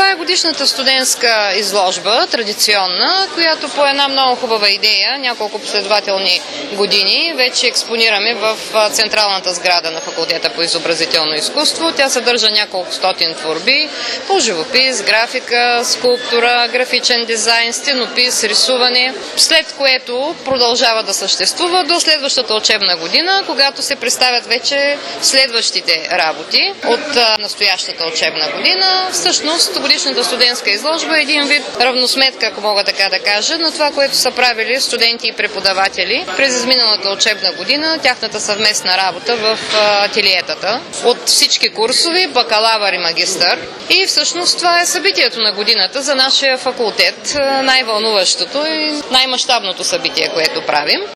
Това е годишната студентска изложба, традиционна, която по една много хубава идея, няколко последователни години, вече експонираме в централната сграда на факултета по изобразително изкуство. Тя съдържа няколко стотин творби по живопис, графика, скулптура, графичен дизайн, стенопис, рисуване, след което продължава да съществува до следващата учебна година, когато се представят вече следващите работи от настоящата учебна година. Всъщност годишната студентска изложба е един вид равносметка, ако мога така да кажа, на това, което са правили студенти и преподаватели през изминалата учебна година, тяхната съвместна работа в ателиетата от всички курсови, бакалавър и магистър. И всъщност това е събитието на годината за нашия факултет, най-вълнуващото и най-мащабното събитие, което правим.